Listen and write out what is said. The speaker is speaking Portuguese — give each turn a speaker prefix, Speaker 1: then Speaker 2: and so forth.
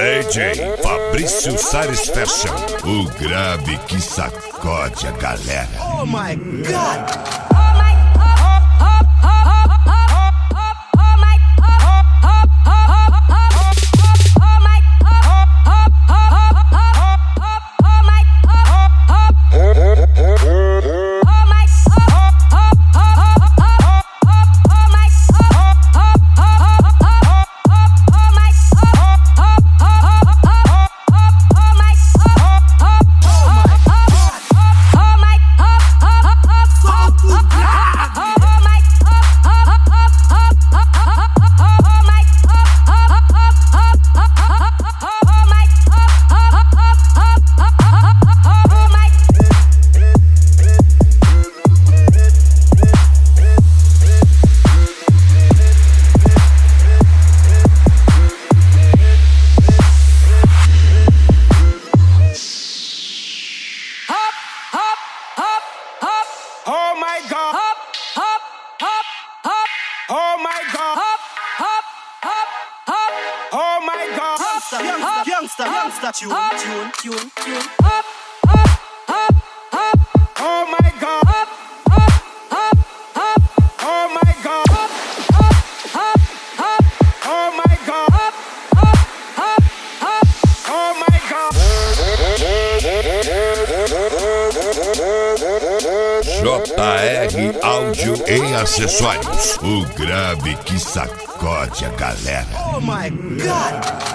Speaker 1: DJ Fabrício Salles Fashion, o grave que sacode a galera.
Speaker 2: Oh my God!
Speaker 3: Oh my God! Oh my God! Oh my God!
Speaker 2: Youngster, tune.
Speaker 3: Oh my God! Oh my God! Oh my God! Oh my God!
Speaker 1: JR Áudio e Acessórios, o grave que sacode a galera.
Speaker 2: Oh my God!